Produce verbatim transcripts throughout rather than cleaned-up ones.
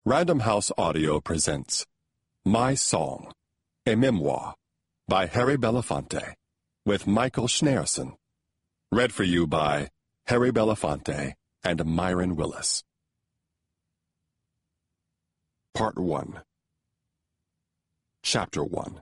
Random House Audio presents My Song, a memoir by Harry Belafonte with Michael Schneerson. Read for you by Harry Belafonte and Myron Willis. Part one. Chapter one.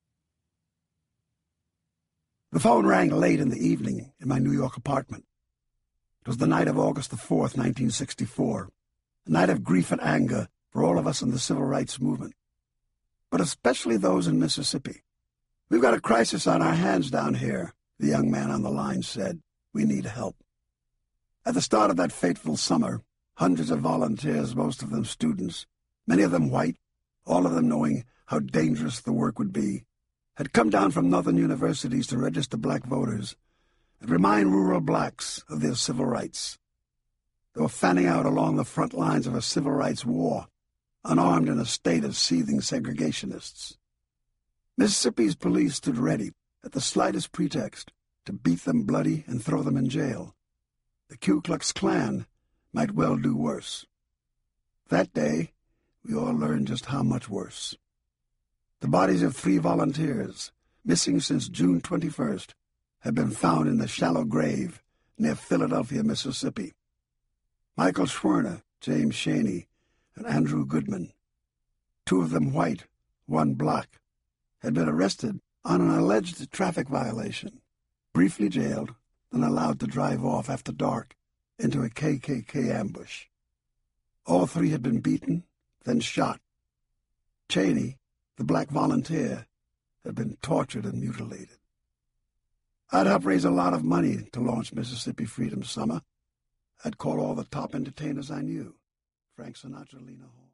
The phone rang late in the evening in my New York apartment. It was the night of August the fourth, nineteen sixty-four, a night of grief and anger for all of us in the civil rights movement, but especially those in Mississippi. "We've got a crisis on our hands down here," the young man on the line said. "We need help." At the start of that fateful summer, hundreds of volunteers, most of them students, many of them white, all of them knowing how dangerous the work would be, had come down from northern universities to register black voters and remind rural blacks of their civil rights. They were fanning out along the front lines of a civil rights war, unarmed in a state of seething segregationists. Mississippi's police stood ready, at the slightest pretext, to beat them bloody and throw them in jail. The Ku Klux Klan might well do worse. That day, we all learned just how much worse. The bodies of three volunteers, missing since June twenty-first, had been found in the shallow grave near Philadelphia, Mississippi. Michael Schwerner, James Shaney, and Andrew Goodman, two of them white, one black, had been arrested on an alleged traffic violation, briefly jailed, then allowed to drive off after dark into a K K K ambush. All three had been beaten, then shot. Cheney, the black volunteer, had been tortured and mutilated. I'd helped raise a lot of money to launch Mississippi Freedom Summer. I'd call all the top entertainers I knew, Frank Sinatra, Lena Horne.